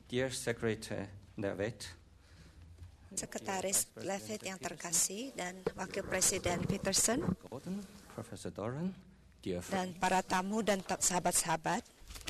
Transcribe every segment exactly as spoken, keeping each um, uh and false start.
Dear Secretary Levitt, Sekretaris Levitt yang terkasih dan Wakil Presiden Peterson, Gordon, Professor Doran, dear dan para tamu dan sahabat-sahabat.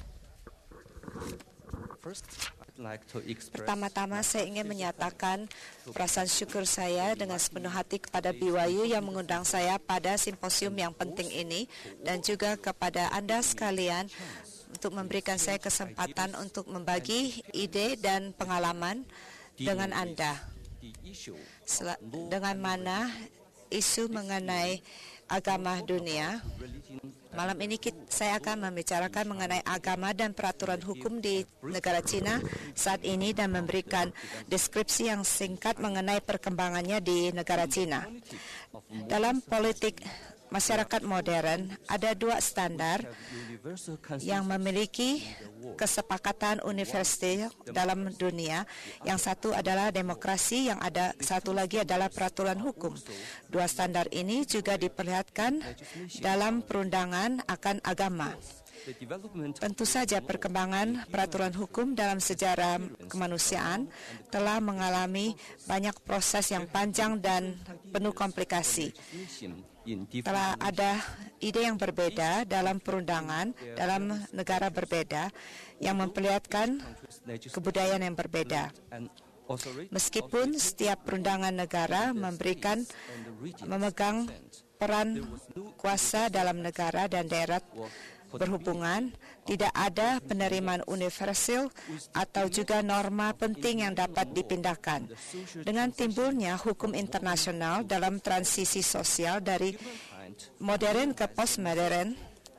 First, I'd like to express Pertama-tama saya ingin menyatakan perasaan syukur saya dengan sepenuh hati kepada B Y U yang mengundang saya pada simposium yang penting ini, dan juga kepada Anda sekalian untuk memberikan saya kesempatan untuk membagi ide dan pengalaman dengan Anda. Sel- dengan mana isu mengenai agama dunia. Malam ini kita, saya akan membicarakan mengenai agama dan peraturan hukum di negara Cina saat ini dan memberikan deskripsi yang singkat mengenai perkembangannya di negara Cina. Dalam politik masyarakat modern, ada dua standar yang memiliki kesepakatan universal dalam dunia. Yang satu adalah demokrasi, yang ada satu lagi adalah peraturan hukum. Dua standar ini juga diperlihatkan dalam perundangan akan agama. Tentu saja perkembangan peraturan hukum dalam sejarah kemanusiaan telah mengalami banyak proses yang panjang dan penuh komplikasi. Telah ada ide yang berbeda dalam perundangan dalam negara berbeda yang memperlihatkan kebudayaan yang berbeda. Meskipun setiap perundangan negara memberikan memegang peran kuasa dalam negara dan daerah berhubungan, tidak ada penerimaan universal atau juga norma penting yang dapat dipindahkan. Dengan timbulnya hukum internasional dalam transisi sosial dari modern ke postmodern,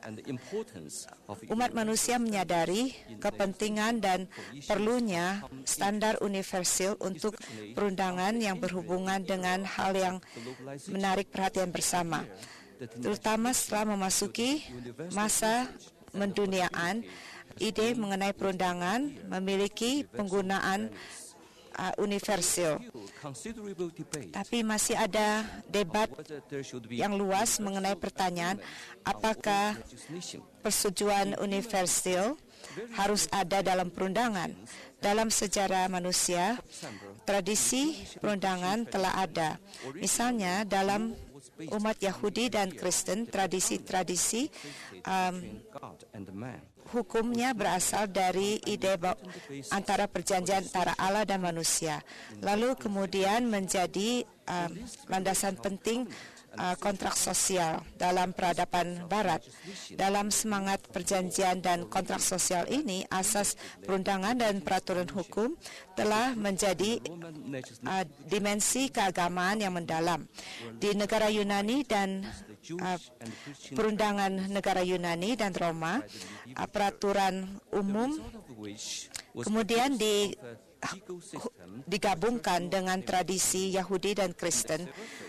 umat manusia menyadari kepentingan dan perlunya standar universal untuk perundangan yang berhubungan dengan hal yang menarik perhatian bersama, terutama setelah memasuki masa menduniaan. Ide mengenai perundangan memiliki penggunaan uh, universal, tapi masih ada debat yang luas mengenai pertanyaan apakah persetujuan universal harus ada dalam perundangan. Dalam sejarah manusia, tradisi perundangan telah ada. Misalnya dalam umat Yahudi dan Kristen, tradisi-tradisi um, hukumnya berasal dari ide antara perjanjian antara Allah dan manusia. Lalu kemudian menjadi um, landasan penting uh, kontrak sosial dalam peradaban Barat. Dalam semangat perjanjian dan kontrak sosial ini, asas perundangan dan peraturan hukum telah menjadi uh, dimensi keagamaan yang mendalam. Di negara Yunani dan uh, perundangan negara Yunani dan Roma, uh, peraturan umum kemudian di, digabungkan dengan tradisi Yahudi dan Kristen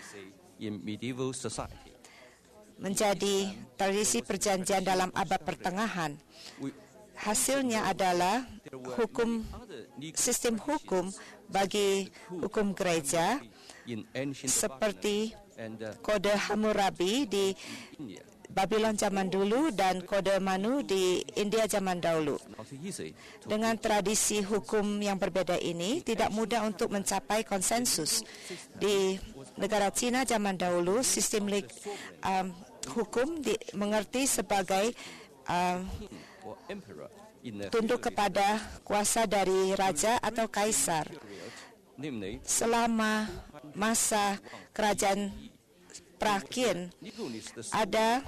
menjadi tradisi perjanjian dalam abad pertengahan. Hasilnya adalah hukum sistem hukum bagi hukum gereja seperti kode Hammurabi di Babylon zaman dulu dan kode Manu di India zaman dahulu. Dengan tradisi hukum yang berbeda ini, tidak mudah untuk mencapai konsensus. Di negara Cina zaman dahulu, sistem um, hukum dimengerti sebagai um, tunduk kepada kuasa dari raja atau kaisar. Selama masa kerajaan Prakin, ada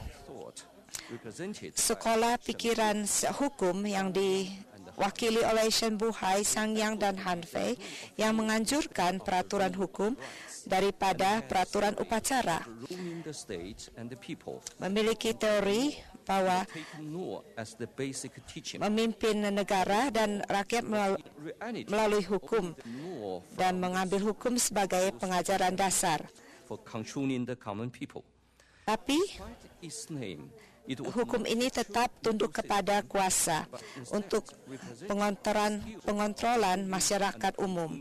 sekolah pikiran hukum yang diwakili oleh Shen Buhai, Sang Yang, dan Han Fei yang menganjurkan peraturan hukum daripada peraturan upacara. Memiliki teori bahwa memimpin negara dan rakyat melalui hukum dan mengambil hukum sebagai pengajaran dasar. Tapi hukum ini tetap tunduk kepada kuasa untuk pengontrolan, pengontrolan masyarakat umum.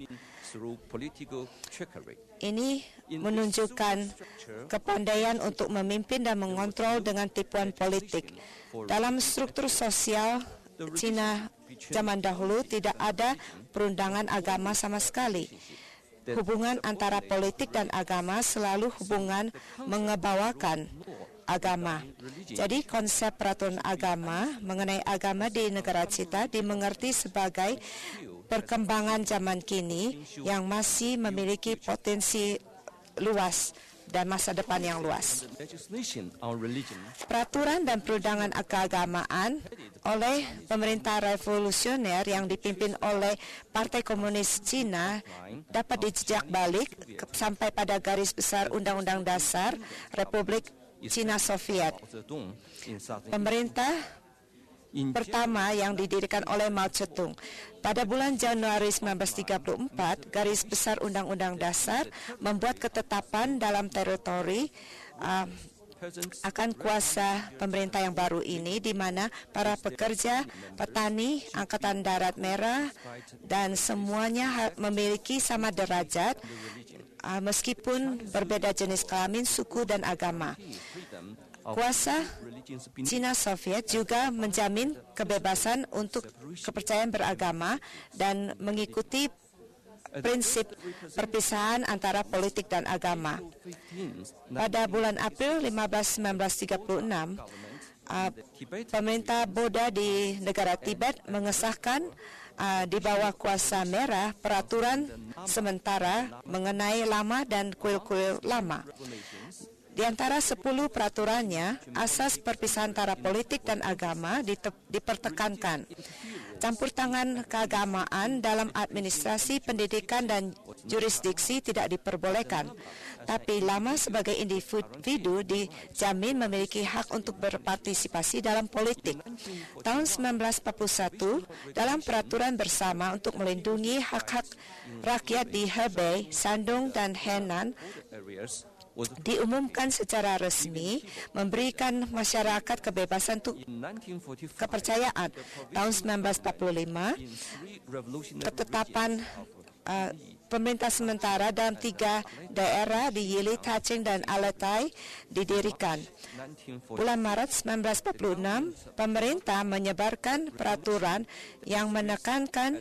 Ini menunjukkan kepandaian untuk memimpin dan mengontrol dengan tipuan politik. Dalam struktur sosial Cina zaman dahulu tidak ada perundangan agama sama sekali. Hubungan antara politik dan agama selalu hubungan mengebawakan agama. Jadi konsep peraturan agama mengenai agama di negara kita dimengerti sebagai perkembangan zaman kini yang masih memiliki potensi luas dan masa depan yang luas. Peraturan dan perundangan keagamaan oleh pemerintah revolusioner yang dipimpin oleh Partai Komunis Cina dapat dijejak balik ke, sampai pada garis besar Undang-Undang Dasar Republik Cina Soviet. Pemerintah pertama yang didirikan oleh Mao Zedong. Pada bulan Januari seribu sembilan ratus tiga puluh empat, garis besar Undang-Undang Dasar membuat ketetapan dalam teritori uh, akan kuasa pemerintah yang baru ini, di mana para pekerja, petani, Angkatan Darat Merah, dan semuanya memiliki sama derajat, uh, meskipun berbeda jenis kelamin, suku, dan agama. Kuasa Cina Soviet juga menjamin kebebasan untuk kepercayaan beragama dan mengikuti prinsip perpisahan antara politik dan agama. Pada bulan April lima belas seribu sembilan ratus tiga puluh enam, uh, pemerintah Buddha di negara Tibet mengesahkan uh, di bawah kuasa merah peraturan sementara mengenai lama dan kuil-kuil lama. Di antara sepuluh peraturannya, asas perpisahan antara politik dan agama dipertekankan. Campur tangan keagamaan dalam administrasi, pendidikan, dan jurisdiksi tidak diperbolehkan. Tapi lama sebagai individu dijamin memiliki hak untuk berpartisipasi dalam politik. Tahun seribu sembilan ratus empat puluh satu, dalam peraturan bersama untuk melindungi hak-hak rakyat di Hebei, Shandong, dan Henan, diumumkan secara resmi memberikan masyarakat kebebasan untuk kepercayaan. Tahun seribu sembilan ratus empat puluh lima, ketetapan uh, pemerintah sementara dalam tiga daerah di Yili, Taching, dan Alatai didirikan. Bulan Maret seribu sembilan ratus empat puluh enam, pemerintah menyebarkan peraturan yang menekankan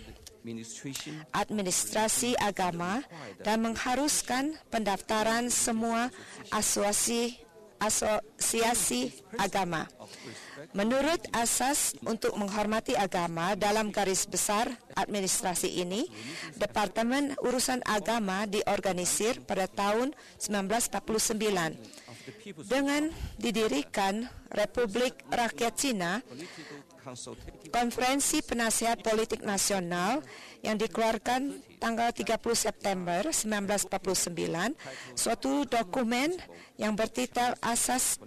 administrasi agama dan mengharuskan pendaftaran semua asosiasi, asosiasi agama. Menurut asas untuk menghormati agama dalam garis besar administrasi ini, Departemen Urusan Agama diorganisir pada tahun seribu sembilan ratus empat puluh sembilan. Dengan didirikan Republik Rakyat Cina, Konferensi Penasihat Politik Nasional yang dikeluarkan tanggal tiga puluh September seribu sembilan ratus empat puluh sembilan, suatu dokumen yang bertitel Asas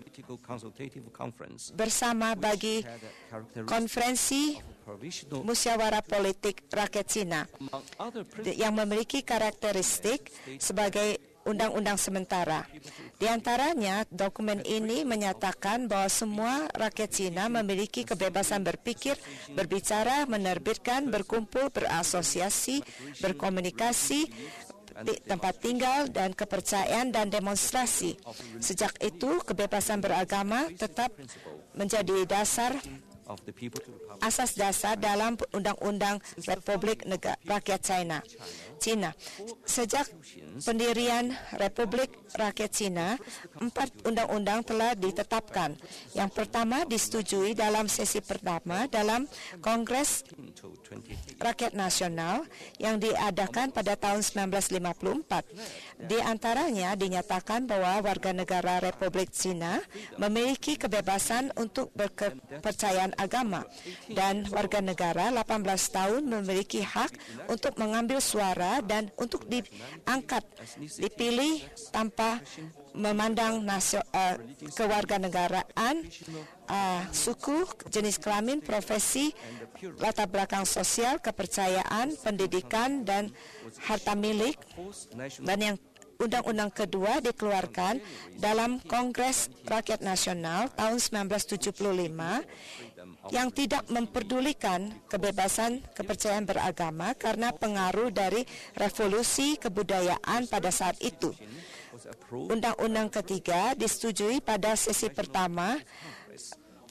Bersama bagi Konferensi Musyawarah Politik Rakyat Cina, yang memiliki karakteristik sebagai undang-undang sementara. Di antaranya, dokumen ini menyatakan bahwa semua rakyat Cina memiliki kebebasan berpikir, berbicara, menerbitkan, berkumpul, berasosiasi, berkomunikasi, tempat tinggal, dan kepercayaan dan demonstrasi. Sejak itu, kebebasan beragama tetap menjadi dasar asas dasar dalam Undang-Undang Republik Negara Rakyat China. Cina. Sejak pendirian Republik Rakyat Cina, empat undang-undang telah ditetapkan. Yang pertama disetujui dalam sesi pertama dalam Kongres Rakyat Nasional yang diadakan pada tahun seribu sembilan ratus lima puluh empat. Di antaranya dinyatakan bahwa warga negara Republik Cina memiliki kebebasan untuk berkepercayaan agama, dan warga negara delapan belas tahun memiliki hak untuk mengambil suara dan untuk diangkat, dipilih tanpa memandang nasio, uh, kewarganegaraan, uh, suku, jenis kelamin, profesi, latar belakang sosial, kepercayaan, pendidikan, dan harta milik. Dan yang Undang-Undang kedua dikeluarkan dalam Kongres Rakyat Nasional tahun seribu sembilan ratus tujuh puluh lima yang tidak memperdulikan kebebasan kepercayaan beragama karena pengaruh dari revolusi kebudayaan pada saat itu. Undang-Undang ketiga disetujui pada sesi pertama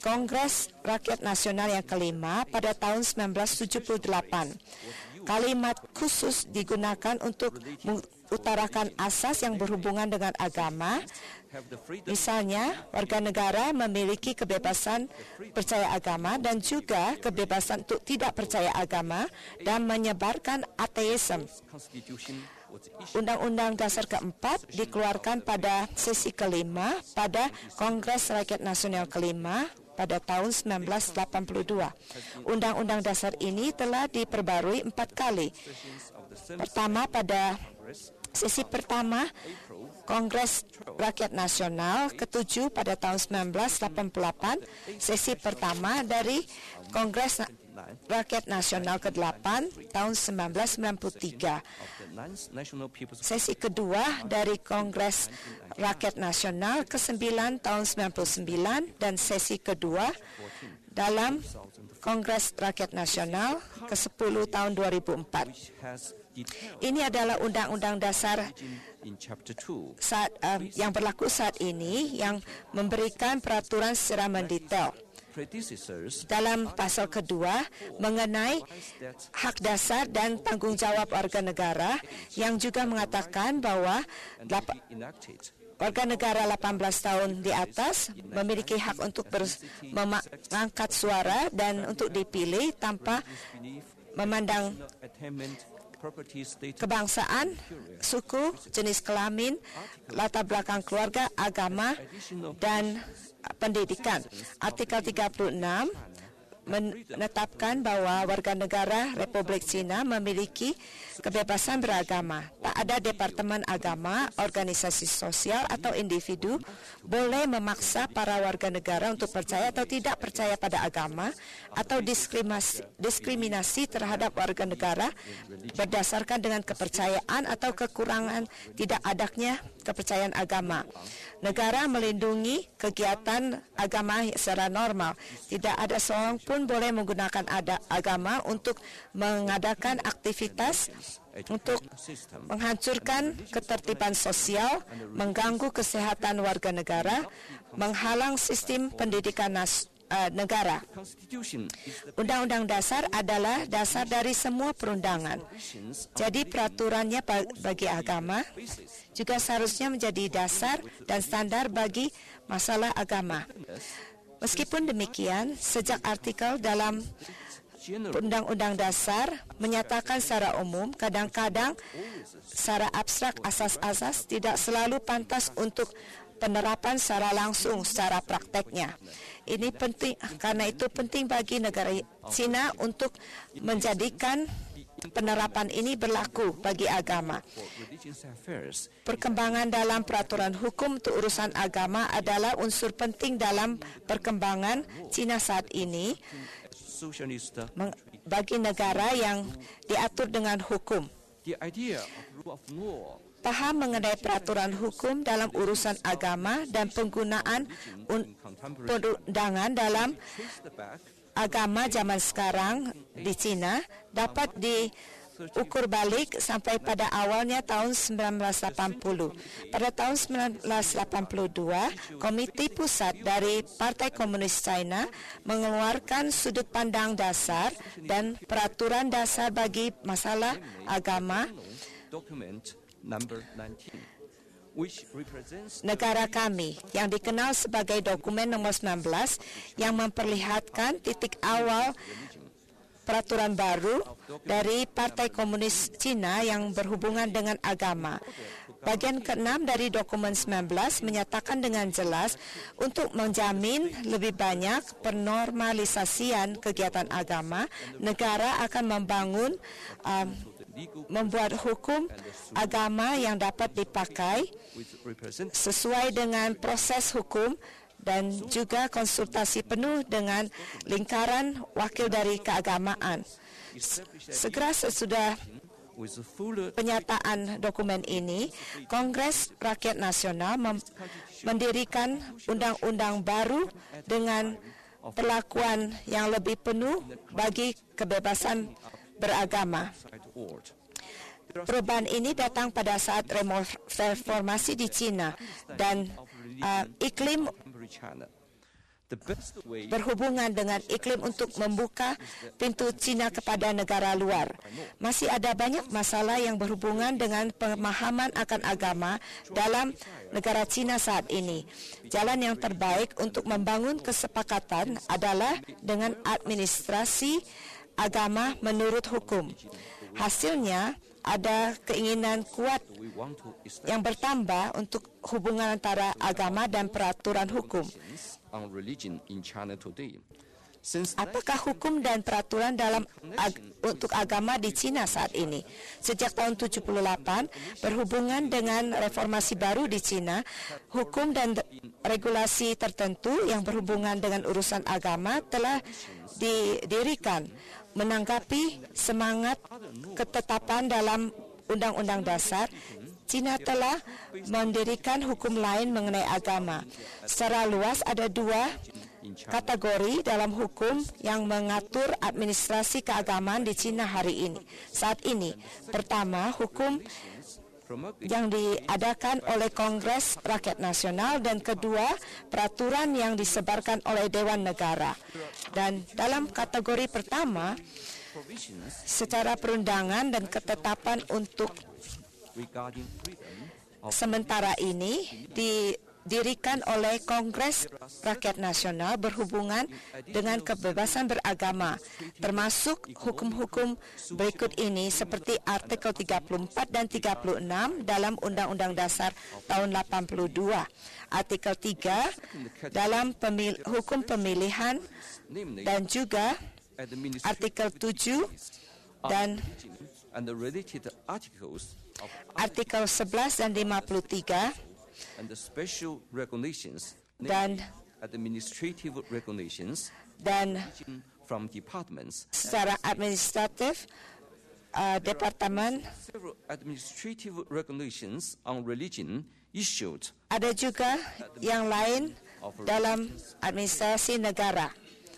Kongres Rakyat Nasional yang kelima pada tahun sembilan belas tujuh puluh delapan. Kalimat khusus digunakan untuk mengutarakan asas yang berhubungan dengan agama. Misalnya, warga negara memiliki kebebasan percaya agama dan juga kebebasan untuk tidak percaya agama dan menyebarkan ateisme. Undang-Undang Dasar keempat dikeluarkan pada sesi kelima pada Kongres Rakyat Nasional kelima pada tahun sembilan belas delapan puluh dua. Undang-undang dasar ini telah diperbarui empat kali. Pertama pada sesi pertama Kongres Rakyat Nasional ketujuh pada tahun sembilan belas delapan puluh delapan, sesi pertama dari Kongres Rakyat Nasional kedelapan tahun sembilan belas sembilan puluh tiga. Sesi kedua dari Kongres Rakyat Nasional kesembilan tahun sembilan puluh sembilan dan sesi kedua dalam Kongres Rakyat Nasional kesepuluh tahun dua ribu empat. Ini adalah undang-undang dasar saat, um, yang berlaku saat ini yang memberikan peraturan secara mendetail. Dalam pasal kedua mengenai hak dasar dan tanggungjawab warga negara yang juga mengatakan bahwa warga negara delapan belas tahun di atas memiliki hak untuk mengangkat suara dan untuk dipilih tanpa memandang kebangsaan, suku, jenis kelamin, latar belakang keluarga, agama, dan pendidikan. Artikel tiga puluh enam menetapkan bahwa warga negara Republik China memiliki kebebasan beragama. Tak ada departemen agama, organisasi sosial atau individu boleh memaksa para warga negara untuk percaya atau tidak percaya pada agama atau diskriminasi, diskriminasi terhadap warga negara berdasarkan dengan kepercayaan atau kekurangan tidak adanya kepercayaan agama. Negara melindungi kegiatan agama secara normal. Tidak ada seorang pun boleh menggunakan ada agama untuk mengadakan aktivitas untuk menghancurkan ketertiban sosial, mengganggu kesehatan warga negara, menghalang sistem pendidikan nas, uh, negara. Undang-undang dasar adalah dasar dari semua perundangan. Jadi peraturannya bagi agama juga seharusnya menjadi dasar dan standar bagi masalah agama. Meskipun demikian, sejak artikel dalam Undang-Undang Dasar menyatakan secara umum, kadang-kadang secara abstrak asas-asas tidak selalu pantas untuk penerapan secara langsung secara prakteknya. Ini penting, karena itu penting bagi negara China untuk menjadikan penerapan ini berlaku bagi agama. Perkembangan dalam peraturan hukum untuk urusan agama adalah unsur penting dalam perkembangan China saat ini bagi negara yang diatur dengan hukum. Paham mengenai peraturan hukum dalam urusan agama dan penggunaan perundangan dalam agama zaman sekarang di China dapat diukur balik sampai pada awalnya tahun sembilan belas delapan puluh. Pada tahun sembilan belas delapan puluh dua, Komite Pusat dari Partai Komunis China mengeluarkan sudut pandang dasar dan peraturan dasar bagi masalah agama negara kami yang dikenal sebagai dokumen nomor sembilan belas yang memperlihatkan titik awal peraturan baru dari Partai Komunis Cina yang berhubungan dengan agama. Bagian keenam dari dokumen sembilan belas menyatakan dengan jelas untuk menjamin lebih banyak penormalisasian kegiatan agama, negara akan membangun um, membuat hukum agama yang dapat dipakai sesuai dengan proses hukum dan juga konsultasi penuh dengan lingkaran wakil dari keagamaan. Segera sesudah penyataan dokumen ini, Kongres Rakyat Nasional mem- mendirikan undang-undang baru dengan perlakuan yang lebih penuh bagi kebebasan beragama. Perubahan ini datang pada saat reformasi di China dan uh, iklim The best way berhubungan dengan iklim untuk membuka pintu China kepada negara luar. Masih ada banyak masalah yang berhubungan dengan pemahaman akan agama dalam negara China saat ini. Jalan yang terbaik untuk membangun kesepakatan adalah dengan administrasi agama menurut hukum. Hasilnya, ada keinginan kuat we want to establish yang bertambah untuk hubungan antara agama dan peraturan hukum. on religion in China today. Since Apakah hukum dan peraturan dalam ag- untuk agama di China saat ini? Sejak tahun tujuh puluh delapan, berhubungan dengan reformasi baru di China, hukum dan de- regulasi tertentu yang berhubungan dengan urusan agama telah didirikan menanggapi semangat ketetapan dalam Undang-Undang Dasar. China telah mendirikan hukum lain mengenai agama. Secara luas ada dua kategori dalam hukum yang mengatur administrasi keagamaan di China hari ini. Saat ini, pertama, hukum yang diadakan oleh Kongres Rakyat Nasional, dan kedua, peraturan yang disebarkan oleh Dewan Negara. Dan dalam kategori pertama, secara perundangan dan ketetapan untuk regarding freedom of sementara ini didirikan oleh Kongres Rakyat Nasional berhubungan dengan kebebasan beragama, termasuk hukum-hukum berikut ini seperti artikel tiga puluh empat dan tiga puluh enam dalam Undang-Undang Dasar tahun delapan puluh dua, artikel tiga dalam pemil- hukum pemilihan, namely dan juga administrative artikel tujuh dan and the related articles of artikel sebelas dan lima puluh tiga and the special regulations, dan namely administrative regulations dan from departments. secara administratif uh, departemen. Several administrative regulations on religion issued Ada juga yang lain dalam administrasi negara.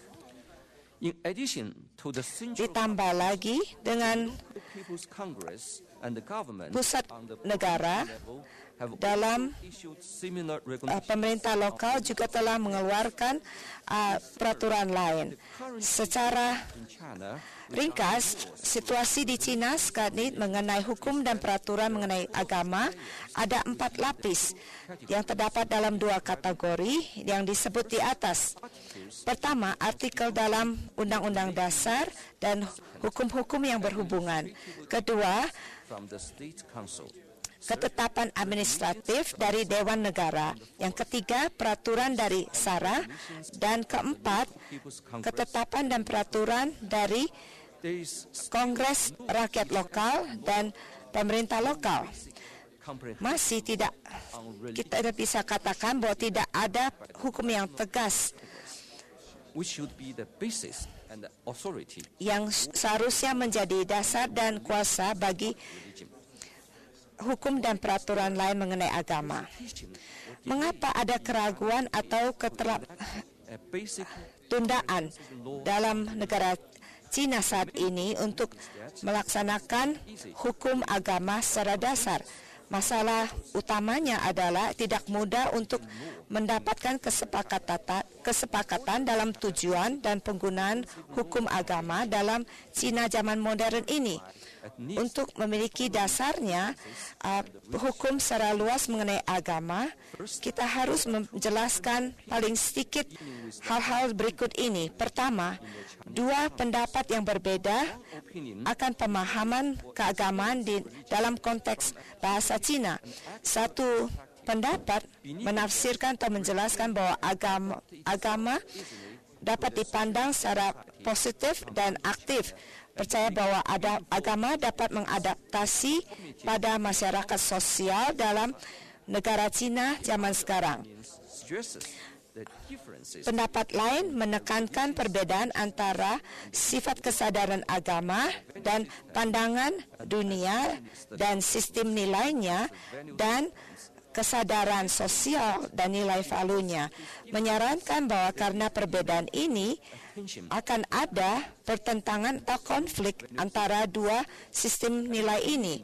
in addition to the central Ditambah lagi dengan People's Congress and the government pusat on the negara level have dalam issued similar uh, regulations. pemerintah lokal juga telah mengeluarkan uh, peraturan lain. Secara In China, ringkas, situasi di China sekarang ini mengenai hukum dan peraturan mengenai agama ada empat lapis yang terdapat dalam dua kategori yang disebut di atas. Pertama, artikel dalam Undang-Undang Dasar dan hukum-hukum yang berhubungan. Kedua, from the State Council. ketetapan administratif dari Dewan Negara. Yang ketiga, peraturan dari S A R A. Dan keempat, ketetapan dan peraturan dari There is Kongres Rakyat Lokal dan pemerintah lokal. comprehensive Masih tidak, on religion, kita tidak bisa katakan bahwa tidak ada hukum yang tegas which should be the basis and the authority yang seharusnya menjadi dasar dan kuasa bagi religion. hukum dan peraturan lain mengenai agama. Mengapa ada keraguan atau A basic ketundaan dalam negara China saat ini untuk melaksanakan hukum agama secara dasar? Masalah utamanya adalah tidak mudah untuk mendapatkan kesepakatan, kesepakatan dalam tujuan dan penggunaan hukum agama dalam China zaman modern ini. Untuk memiliki dasarnya uh, hukum secara luas mengenai agama, kita harus menjelaskan paling sedikit hal-hal berikut ini. Pertama, dua pendapat yang berbeda akan pemahaman keagamaan di dalam konteks bahasa Cina. Satu pendapat menafsirkan atau menjelaskan bahwa agama, agama dapat dipandang secara positif dan aktif. Percaya bahwa ada, agama dapat mengadaptasi pada masyarakat sosial dalam negara Cina zaman sekarang. stresses the differences Pendapat lain menekankan perbedaan antara sifat kesadaran agama dan pandangan dunia dan sistem nilainya dan kesadaran sosial dan nilai valunya. Menyarankan bahwa karena perbedaan ini akan ada pertentangan atau konflik antara dua sistem nilai ini.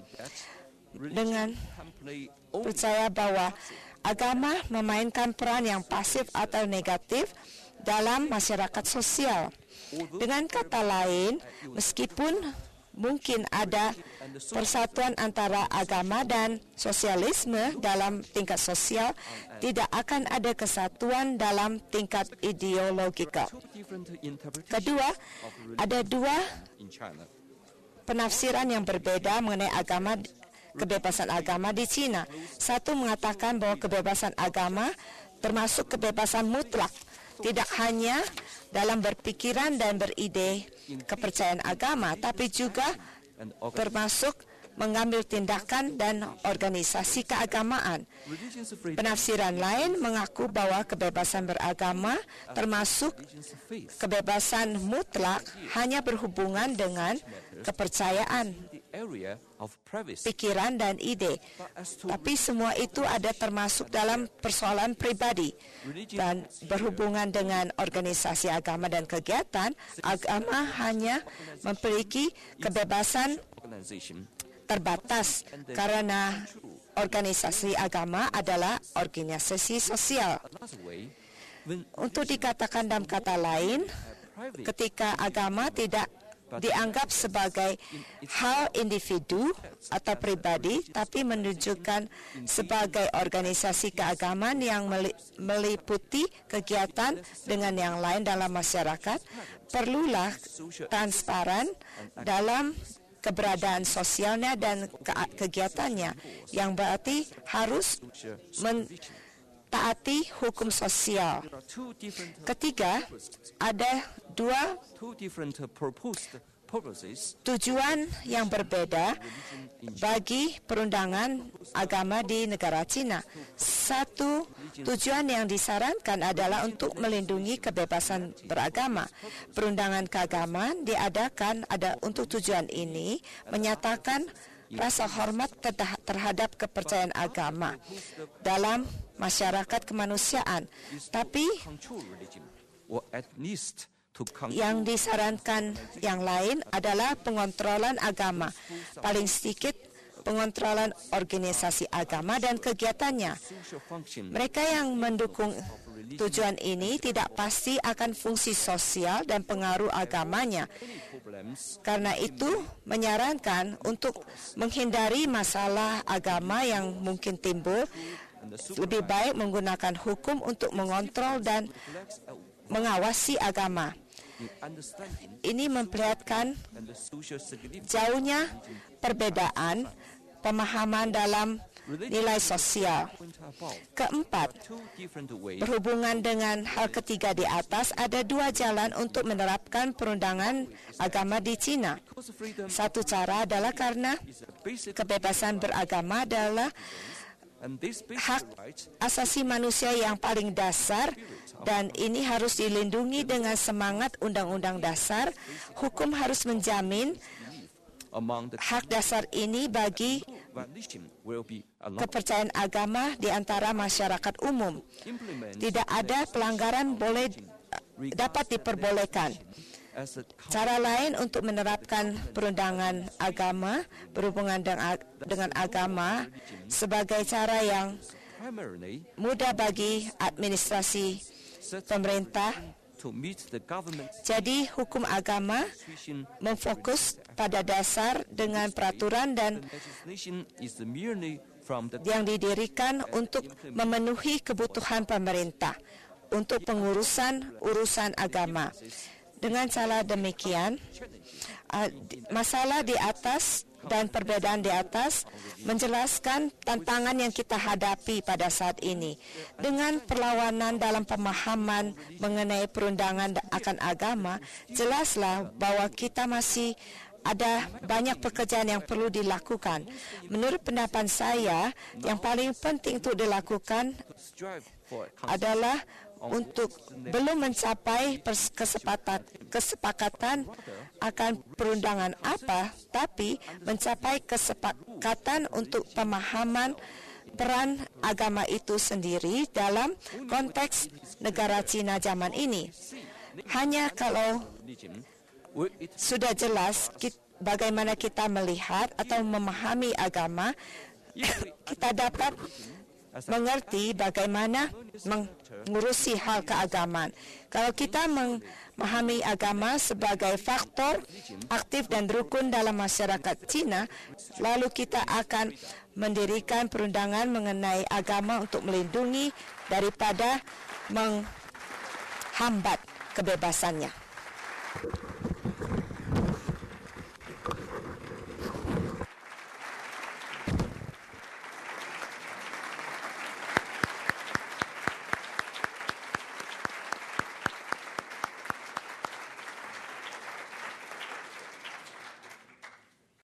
Dengan can play only percaya bahwa agama memainkan peran yang pasif atau negatif dalam masyarakat sosial. Dengan kata lain, meskipun mungkin ada persatuan antara agama dan sosialisme dalam tingkat sosial, tidak akan ada kesatuan dalam tingkat ideologikal. Kedua, ada dua penafsiran yang berbeda mengenai agama, kebebasan agama di China. Satu mengatakan bahwa kebebasan agama termasuk kebebasan mutlak, tidak hanya dalam berpikiran dan beride kepercayaan agama, tapi juga termasuk mengambil tindakan dan organisasi keagamaan. Penafsiran lain mengaku bahwa kebebasan beragama termasuk kebebasan mutlak hanya berhubungan dengan kepercayaan, pikiran dan ide. Tapi semua itu ada termasuk dalam persoalan pribadi dan berhubungan dengan organisasi agama dan kegiatan. Agama hanya memiliki kebebasan terbatas karena organisasi agama adalah organisasi sosial. Untuk dikatakan dalam kata lain, ketika agama tidak dianggap sebagai hal individu atau pribadi, tapi menunjukkan sebagai organisasi keagamaan yang meliputi kegiatan dengan yang lain dalam masyarakat, perlulah transparan dalam keberadaan sosialnya dan ke- kegiatannya, yang berarti harus mentaati hukum sosial. Ketiga, ada dua tujuan yang berbeda bagi perundangan agama di negara Cina. Satu tujuan yang disarankan adalah untuk melindungi kebebasan beragama. Perundangan keagamaan diadakan ada untuk tujuan ini, menyatakan rasa hormat terhadap kepercayaan agama dalam masyarakat kemanusiaan. Tapi yang disarankan yang lain adalah pengontrolan agama, paling sedikit pengontrolan organisasi agama dan kegiatannya. Mereka yang mendukung tujuan ini tidak pasti akan fungsi sosial dan pengaruh agamanya. Karena itu, menyarankan untuk menghindari masalah agama yang mungkin timbul, lebih baik menggunakan hukum untuk mengontrol dan mengawasi agama. Ini memperlihatkan jauhnya perbedaan pemahaman dalam nilai sosial. Keempat, berhubungan dengan hal ketiga di atas, ada dua jalan untuk menerapkan perundangan agama di Cina. Satu cara adalah karena kebebasan beragama adalah hak asasi manusia yang paling dasar, dan ini harus dilindungi dengan semangat Undang-Undang Dasar. Hukum harus menjamin hak dasar ini bagi kepercayaan agama di antara masyarakat umum. Tidak ada pelanggaran boleh dapat diperbolehkan. Cara lain untuk menerapkan perundangan agama berhubungan dengan agama sebagai cara yang mudah bagi administrasi pemerintah. Jadi hukum agama memfokus pada dasar dengan peraturan dan yang didirikan untuk memenuhi kebutuhan pemerintah untuk pengurusan urusan agama. Dengan cara demikian, masalah di atas dan perbedaan di atas menjelaskan tantangan yang kita hadapi pada saat ini. Dengan perlawanan dalam pemahaman mengenai perundangan akan agama, jelaslah bahwa kita masih ada banyak pekerjaan yang perlu dilakukan. Menurut pendapat saya, yang paling penting untuk dilakukan adalah untuk belum mencapai kesepakatan, kesepakatan akan perundangan apa, tapi mencapai kesepakatan untuk pemahaman peran agama itu sendiri dalam konteks negara Cina zaman ini. Hanya kalau sudah jelas bagaimana kita melihat atau memahami agama, kita dapat mengerti bagaimana mengurusi hal keagamaan. Kalau kita memahami agama sebagai faktor aktif dan rukun dalam masyarakat Cina, lalu kita akan mendirikan perundangan mengenai agama untuk melindungi daripada menghambat kebebasannya.